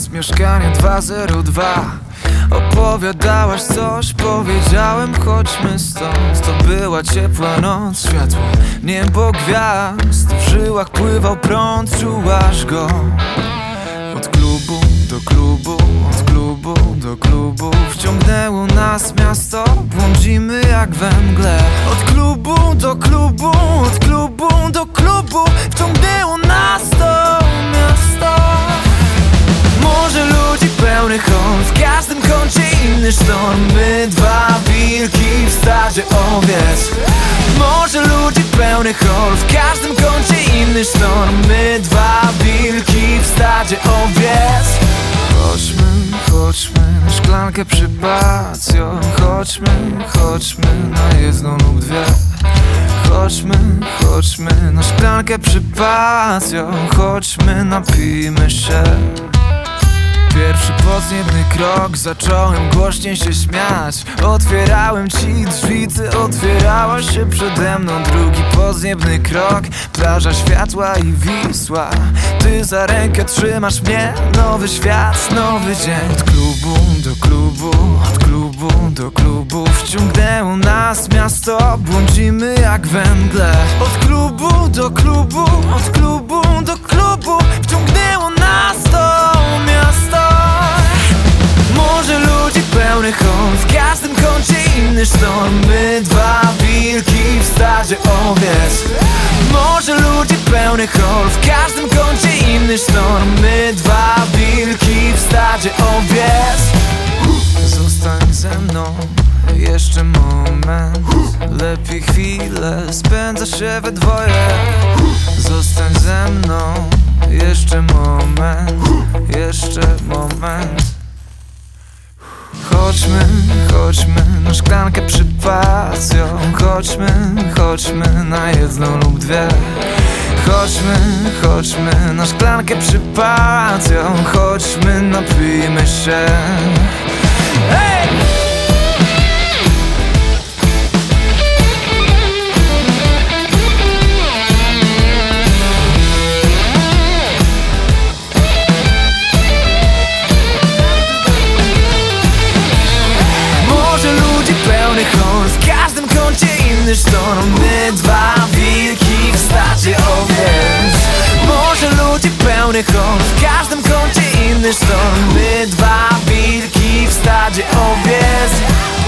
z mieszkania 202. Opowiadałaś coś, powiedziałem chodźmy stąd. To była ciepła noc, światło, niebo gwiazd. W żyłach pływał prąd, czułaś go. Od klubu do klubu, od klubu do klubu wciągnęło nas miasto, błądzimy jak we mgle. Od klubu do klubu, od klubu do klubu wciągnęło nas to miasto. Morze ludzi pełnych hol, w każdym kącie inny sztorm. My dwa wilki w stadzie owiec. Morze ludzi pełnych hol, w każdym kącie inny sztorm. My dwa wilki w stadzie owiec. Chodźmy, chodźmy na szklankę przy Patio. Chodźmy, chodźmy na jedną lub dwie. Chodźmy, chodźmy na szklankę przy Patio. Chodźmy, napijmy się. Pierwszy podniebny krok, zacząłem głośniej się śmiać. Otwierałem ci drzwi, ty otwierałaś się przede mną. Drugi podniebny krok, plaża, światła i Wisła. Ty za rękę trzymasz mnie, nowy świat, nowy dzień. Od klubu do klubu, od klubu do klubu wciągnęło nas miasto, błądzimy jak we mgle. Od klubu do klubu, od klubu do klubu wciągnęło nas to miasto. Morze ludzi pełnych hol, w każdym kącie inny sztorm. My dwa wilki w stadzie owiec. Morze ludzi pełnych hol, w każdym kącie inny sztorm. My dwa wilki w stadzie owiec. Zostań ze mną jeszcze moment, lepiej chwilę spędza się we dwoje. Zostań ze mną jeszcze moment, jeszcze moment. Chodźmy, chodźmy na szklankę przy Patio. Chodźmy, chodźmy na jedną lub dwie. Chodźmy, chodźmy na szklankę przy Patio. Chodźmy, napijmy się. Hey! W każdym kącie inny sztorm. My dwa wilki w stadzie owiec. Morze ludzi pełnych hol, w każdym kącie inny sztorm. My dwa wilki w stadzie owiec.